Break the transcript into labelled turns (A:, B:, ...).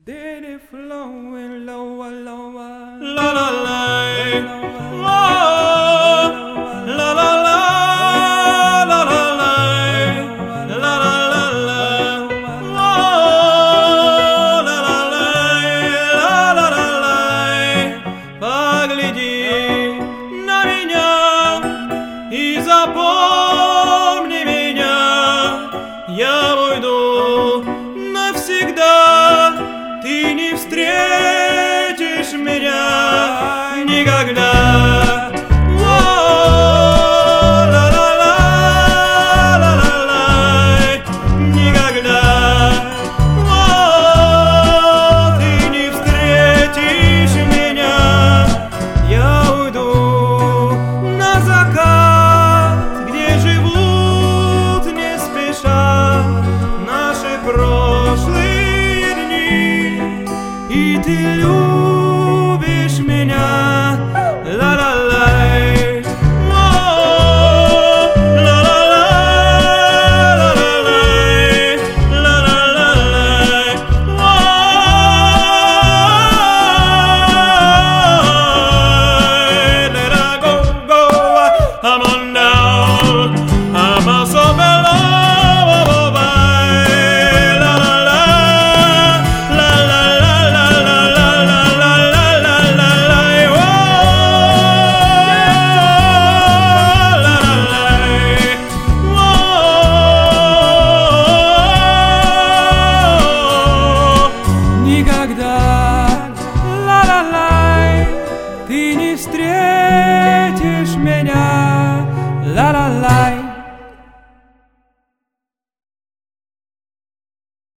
A: Steady flowing lower, lower.
B: La la la,
A: Lower,
B: la la la, la la la, la la la, la la la. Погляди на меня и запомни меня, я уйду навсегда, ты не встретишь меня никогда. Ты не встретишь меня, я уйду на закат, где живут не спеша наши прошлые дни, и ты любишь